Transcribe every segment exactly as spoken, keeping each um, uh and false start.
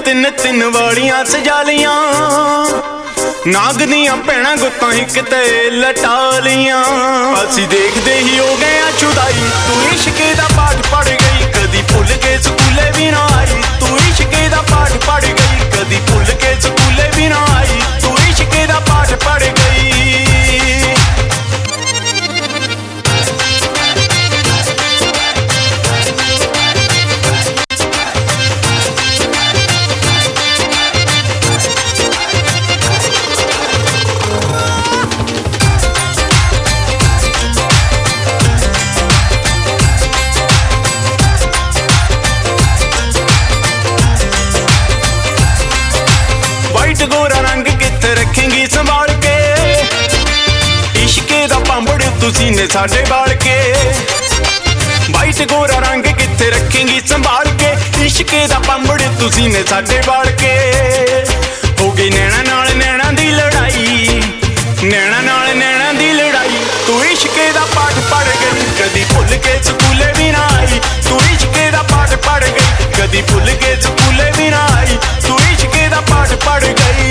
ਤਿੰਨ ਤਿੰਨ ਵਾਲੀਆਂ ਸਜਾ ਲੀਆਂ नाग दियां भैणां गुत्तां ही किते लटा लियां असीं देखदे ही हो गए छुदाई तू इश्क दा पाठ पढ़ गई कदी भुल के स्कूले भी ना आई तू इश्क दा पाठ पढ़ गई कदी भुल के स्कूले भी ना आई तू इश्क दा पाठ पढ़ गई गोरा रंग कित्थे रखेंगी संभाल के इश्के दा पांबड़ तुसी ने साडे बाल के वाइट गोरा रंग कित्थे रखेंगी संभाल के इश्के दा पांबड़ तुसी ने साडे बाल के हो गई नैना नाल नैना दी लड़ाई नैना नाल नैना दी लड़ाई तू इश्के दा पाठ पढ़ गई कदी भुल के स्कूले भी ना आई तू इश्के दा पाठ पढ़ गई कदी भुल के स्कूले भी ना आई तू इश्के दा पाठ पढ़ गई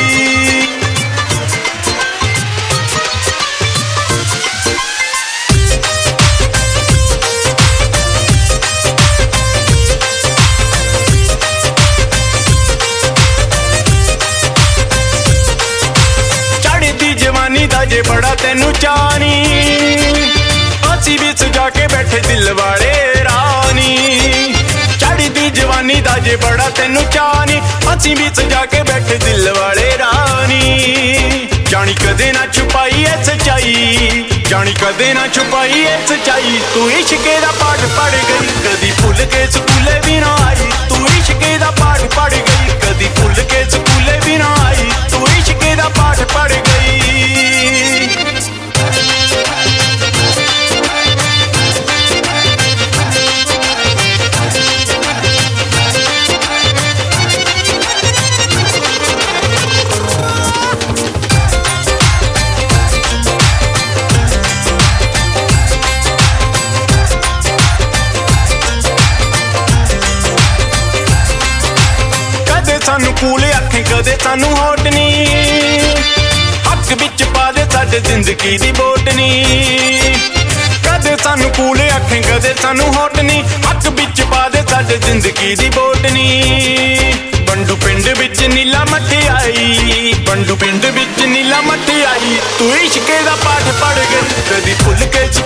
जवानी दा जे बड़ा तेनू चानी असी भी सजा के बैठे दिल वाले रानी चढ़ी दी जवानी दा जे बड़ा तेनू चानी असी भी सजा के बैठे दिल वाले रानी जानी कदे ना छुपाई है सच्चाई जानी कदे ना छुपाई है सच्चाई तू इश्के दा पाठ पढ़ गई कदी भुल के स्कूले भी ना आई तू इश्के दा पाठ पढ़ गई कदी भुल के स्कूले भी ना आई तू इश्के दा पाठ पढ़ गई सानू कूल आखें कदे सानू होट नी हक विच पा दे साडे जिंदगी दी वोट नी कदे सानू कूल आखें कदे सानू होट नी हक विच पा दे साडे जिंदगी दी वोट नी बंडू पिंड विच नीला मठियाई बंडू पिंड विच नीला मठियाई तू इश्के दा पाठ पढ़ गई कदी भुल के